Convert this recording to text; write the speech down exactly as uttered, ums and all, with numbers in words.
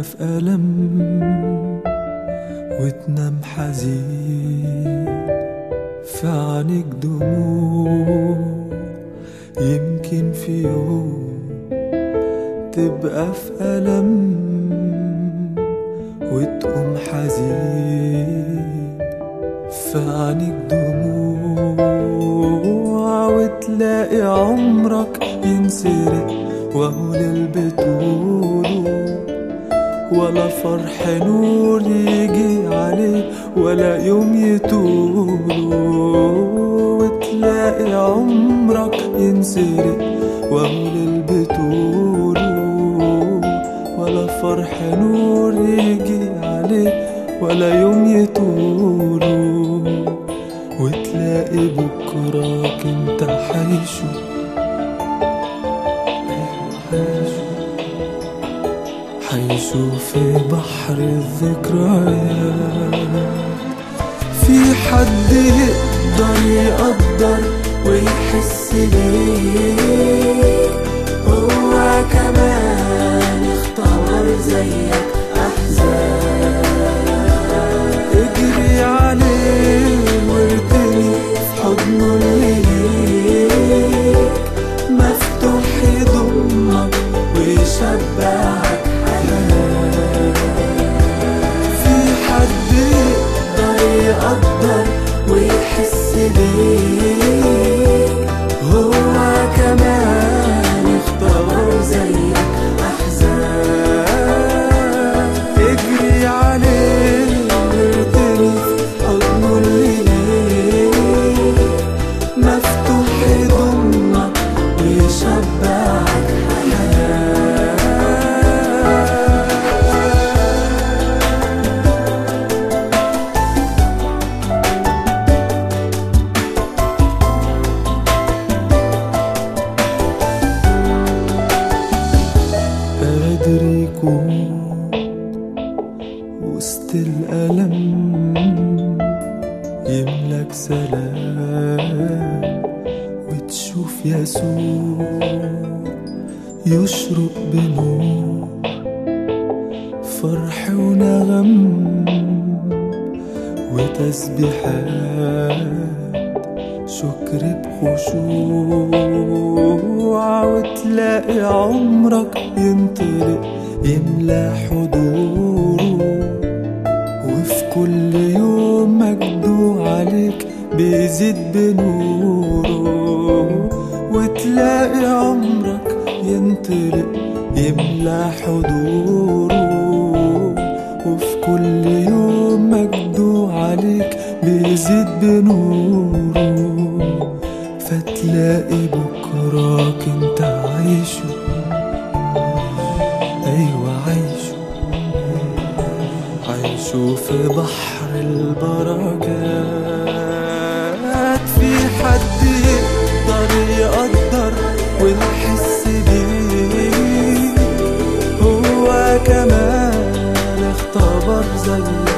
في ألم وتنام حزين، في عينيك دموع يمكن في يوم تبقى في ألم وتقوم حزين، في عينيك دموع وتلاقي عمرك ينسرق وهو للبتقوله، ولا فرح نور يجي عليه ولا يوم يطوله، وتلاقي عمرك ينسرق وهو للبتقوله، ولا فرح نور يجي عليه ولا يوم يطوله، وتلاقي بكرك انت حيشو حيشو في بحر الذكريات. في حد يقدر يقدر ويحس بيك، هو كمان اختبر زيك أحزان، اجري عليه وارتمي في حضنه اللي ليك، مفتوح يضمك ويشبعك. في حد يقدر يقدر ويحس بيك، هو كمان اختبر زيك أحزان، اجري عليه وارتمي في حضنه اللي ليك، مفتوح يضمك ويشبعك قادر يكون وسط الألم يملك سلام، وتشوف يسوع يشرق بنور فرح ونغم وتسبيحات شكر بخشوع، وتلاقي عمرك ينطلق يملى حضوره، وفي كل يوم مجده عليك بيزيد بنوره، وتلاقي عمرك ينطلق يملى حضوره، وفي كل يوم مجده عليك بيزيد بنوره، فتلاقي بكرك انت عايشه، ايوه عايشه عايشه في بحر البركات. في حد يقدر يقدر ويحس بيك، هو كمان اختبر زيك